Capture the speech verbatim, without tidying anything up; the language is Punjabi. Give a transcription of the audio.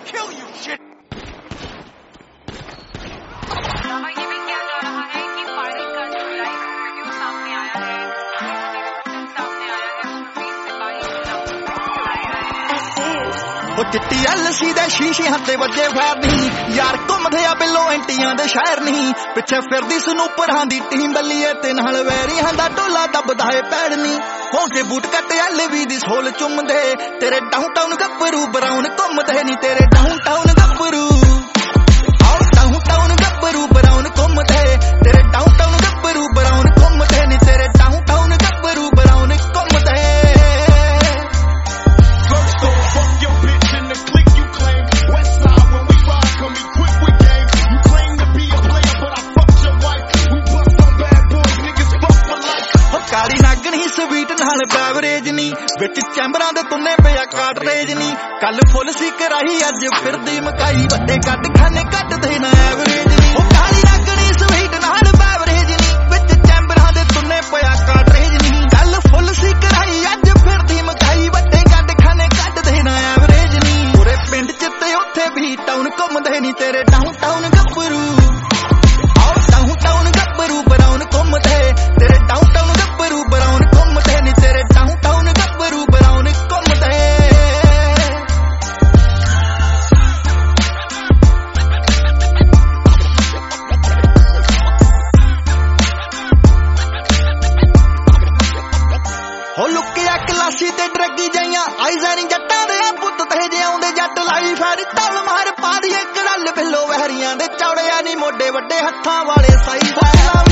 kill you, shit. ये भी किया जा रहा है कि फायरिंग का जो लाइव वीडियो सामने आया है, सामने आया है उसमें बीस से बाईस ਉਹ ਚਿੱਟੀ ਐਲਸੀ ਦੇ ਸ਼ੀਸ਼ਿਆਂ ਤੇ ਵੱਜੇ ਫੈਰ ਨਹੀਂ ਯਾਰ ਘੁੰਮਦੇ ਆ ਬਿੱਲੋ ਐਂਟੀਆਂ ਦੇ ਸ਼ਹਿਰ ਨਹੀਂ ਪਿੱਛੇ ਫਿਰਦੀ ਸਨੂਪਰਾਂ ਦੀ ਟੀਮ ਬੱਲੀਏ ਤੇ ਨਾਲ ਵੈਰੀਆਂ ਦਾ ਟੋਲਾ ਦੱਬਦਾ ਏ ਪੈੜ ਨਹੀਂ ਹੋ ਕੇ ਬੂਟ ਕੱਟ ਐਲਵੀ ਦੀ ਸੋਲ ਚੁੰਮਦੇ ਤੇਰੇ ਡਾਊਨਟਾਊਨ ਗੱਭਰੂ ਬਰਾਊਨ ਘੁੰਮਦੇ ਨਹੀਂ ਤੇਰੇ ਡਾਊਨਟਾਊਨ ਗੱਭਰੂ ਆਓ ਡਾਊਨਟਾਊਨ ਗੱਭਰੂ ਬਰਾਊਨ ਘੁੰਮਦੇ ਤੇਰੇ ਡਾਊਨਟਾਊਨ ਗੱਭਰੂ ਬਰਾਊਨ ਘੁੰਮਦੇ ਨਹੀਂ ਤੇਰੇ ਡਾਊਨਟਾਊਨ ਗੱਭਰੂ ਬਰਾਊਨ ਘੁੰਮਦੇ ਕਾਲੀ ਨਾਗਣੀ ਸਵੀਟ ਨਾਲ ਬੈਵਰੇਜ ਨਹੀਂ ਵਿੱਚ ਚੈਂਬਰਾਂ ਦੇ ਤੁੰਨੇ ਪਿਆ ਕਾਟਰੇਜ ਨਹੀਂ ਕੱਲ ਫੁੱਲ ਸੀ ਕਰਾਈ ਅੱਜ ਫਿਰਦੀ ਮਕਾਈ ਵੱਡੇ ਕੱਟ ਖਾਨੇ ਕੱਟਦੇ ਨਾ ਐਵਰੇਜ ਨਹੀਂ ਉਹ ਕਾਲੀ ਨਾਗਣੀ ਸਵੀਟ ਨਾਲ ਬੈਵਰੇਜ ਨਹੀਂ ਵਿੱਚ ਚੈਂਬਰਾਂ ਦੇ ਤੁੰਨੇ ਪਿਆ ਕਾਟਰੇਜ ਨਹੀਂ ਕੱਲ ਫੁੱਲ ਸੀ ਕਰਾਈ ਅੱਜ ਫਿਰਦੀ ਮਕਾਈ ਵੱਡੇ ਕੱਟ ਖਾਨੇ ਕੱਟਦੇ ਨਾ ਐਵਰੇਜ ਨਹੀਂ ਪੂਰੇ ਪਿੰਡ ਚ ਤੇ ਉੱਥੇ ਵੀ ਟਾਊਨ ਘੁੰਮਦੇ ਨਹੀਂ ਤੇਰੇ ਡਾਊਨਟਾਊਨ ਗੱਭਰੂ ਆਓ ਡਾਊਨਟਾਊਨ ਗੱਭਰੂ ਬਰਾਊਨ ਘੁੰਮਦੇ ਤੇਰੇ ਡਾਊਨਟਾਊਨ ਗੱਭਰੂ ਬਰਾਊਨ ਘੁੰਮਦੇ ਨਹੀਂ ਤੇਰੇ ਡਾਊਨਟਾਊਨ ਗੱਭਰੂ ਬਰਾਊਨ ਘੁੰਮਦੇ ਹੋ ਲੁੱਕਿਆ ਕਲਾਸੀ ਤੇ ਡਰੱਗੀ ਜਾਈਆਂ ਆਈਜ਼ਾਂ ਨੀ ਜੱਟਾਂ ਦੇ ਪੁੱਤ ਤੇ ਜਿਉਂਦੇ ਜੱਟ ਲਾਈ ਫੈਰ ਤਲ ਮਾਰ ਪਾ ਦੀ ਇੱਕ ਰਲ ਬਿੱਲੋ ਵਹਿਰੀਆਂ ਦੇ ਚੌੜਿਆ ਨੀ ਮੋਢੇ ਵੱਡੇ ਹੱਥਾਂ ਵਾਲੇ ਸਾਈ ਫੈਲਾ